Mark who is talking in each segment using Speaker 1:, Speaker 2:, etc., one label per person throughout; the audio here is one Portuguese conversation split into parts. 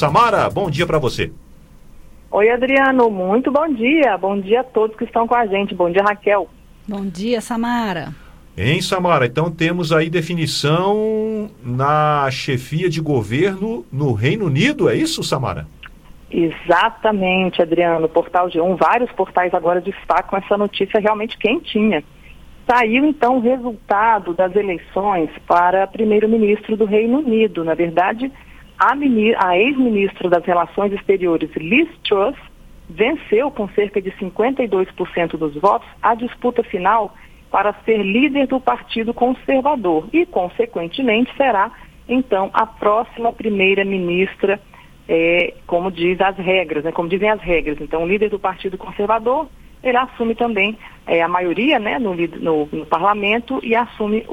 Speaker 1: Samara, bom dia para você.
Speaker 2: Oi, Adriano, muito bom dia. Bom dia a todos que estão com a gente. Bom dia, Raquel.
Speaker 3: Bom dia, Samara.
Speaker 1: Hein, Samara, então temos aí definição na chefia de governo no Reino Unido, é isso, Samara?
Speaker 2: Exatamente, Adriano. Portal G1, vários portais agora destacam essa notícia realmente quentinha. Saiu, então, o resultado das eleições para primeiro-ministro do Reino Unido. Na verdade, a ex-ministra das Relações Exteriores, Liz Truss, venceu com cerca de 52% dos votos a disputa final para ser líder do Partido Conservador e, consequentemente, será, então, a próxima primeira-ministra, como diz as regras, como dizem as regras. Então, o líder do Partido Conservador, ele assume também a maioria, né, no parlamento e assume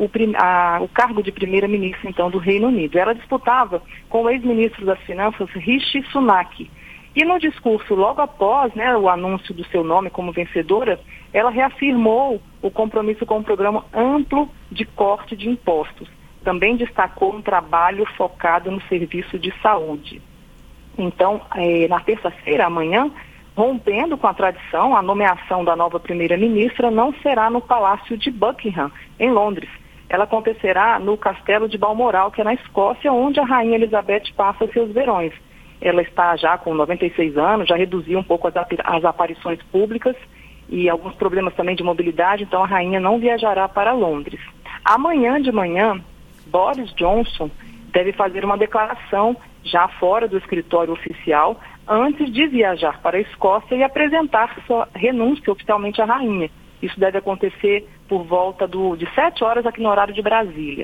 Speaker 2: o cargo de primeira-ministra, então, do Reino Unido. Ela disputava com o ex-ministro das Finanças, Rishi Sunak. E no discurso, logo após, né, o anúncio do seu nome como vencedora, ela reafirmou o compromisso com um programa amplo de corte de impostos. Também destacou um trabalho focado no serviço de saúde. Então, na terça-feira, amanhã, rompendo com a tradição, a nomeação da nova primeira-ministra não será no Palácio de Buckingham, em Londres. Ela acontecerá no Castelo de Balmoral, que é na Escócia, onde a Rainha Elizabeth passa seus verões. Ela está já com 96 anos, já reduziu um pouco as aparições públicas e alguns problemas também de mobilidade, então a rainha não viajará para Londres. Amanhã de manhã, Boris Johnson deve fazer uma declaração já fora do escritório oficial, antes de viajar para a Escócia e apresentar sua renúncia oficialmente à rainha. Isso deve acontecer por volta de 7 horas aqui no horário de Brasília.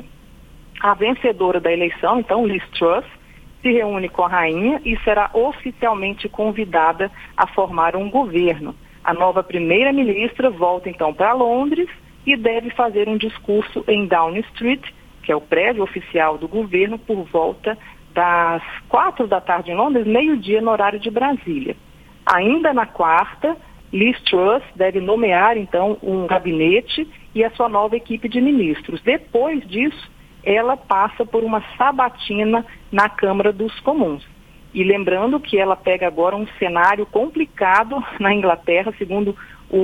Speaker 2: A vencedora da eleição, então, Liz Truss, se reúne com a rainha e será oficialmente convidada a formar um governo. A nova primeira-ministra volta então para Londres e deve fazer um discurso em Downing Street, que é o prédio oficial do governo, por volta das 4 da tarde em Londres, meio-dia no horário de Brasília. Ainda na quarta, Liz Truss deve nomear então um gabinete e a sua nova equipe de ministros. Depois disso, ela passa por uma sabatina na Câmara dos Comuns. E lembrando que ela pega agora um cenário complicado na Inglaterra, segundo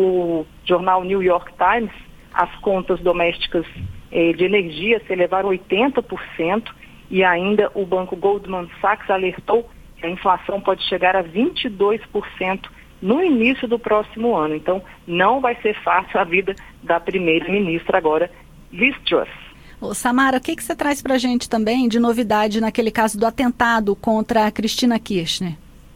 Speaker 2: o jornal New York Times, as contas domésticas de energia se elevaram 80% e ainda o banco Goldman Sachs alertou que a inflação pode chegar a 22% no início do próximo ano. Então, não vai ser fácil a vida da primeira-ministra agora, Liz Truss.
Speaker 3: Ô, Samara, o que você traz para a gente também de novidade naquele caso do atentado contra a Cristina Kirchner?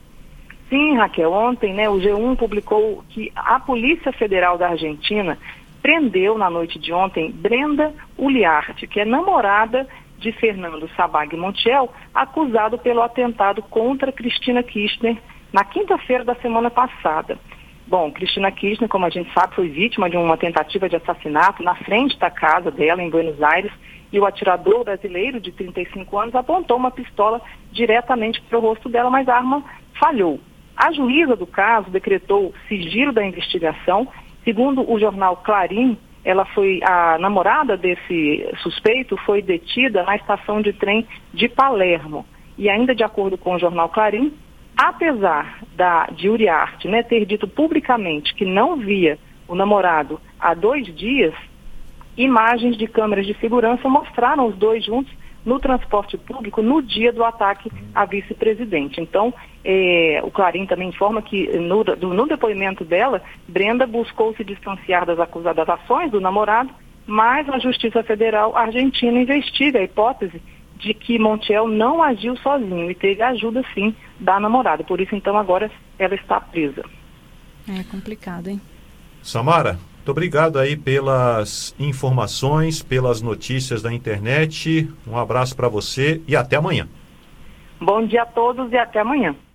Speaker 2: Sim, Raquel, ontem, né, o G1 publicou que a Polícia Federal da Argentina prendeu na noite de ontem Brenda Uliarte, que é namorada de Fernando Sabag Montiel, acusado pelo atentado contra Cristina Kirchner na quinta-feira da semana passada. Bom, Cristina Kirchner, como a gente sabe, foi vítima de uma tentativa de assassinato na frente da casa dela, em Buenos Aires, e o atirador brasileiro de 35 anos apontou uma pistola diretamente para o rosto dela, mas a arma falhou. A juíza do caso decretou sigilo da investigação. Segundo o jornal Clarim, a namorada desse suspeito foi detida na estação de trem de Palermo. E ainda de acordo com o jornal Clarim, apesar de Uriarte, né, ter dito publicamente que não via o namorado há 2 dias, imagens de câmeras de segurança mostraram os dois juntos no transporte público no dia do ataque à vice-presidente. Então, o Clarim também informa que no depoimento dela, Brenda buscou se distanciar das ações do namorado, mas a Justiça Federal Argentina investiga a hipótese de que Montiel não agiu sozinho e teve ajuda, sim, da namorada. Por isso, então, agora ela está presa.
Speaker 3: É complicado, hein?
Speaker 1: Samara, muito obrigado aí pelas informações, pelas notícias da internet. Um abraço para você e até amanhã.
Speaker 2: Bom dia a todos e até amanhã.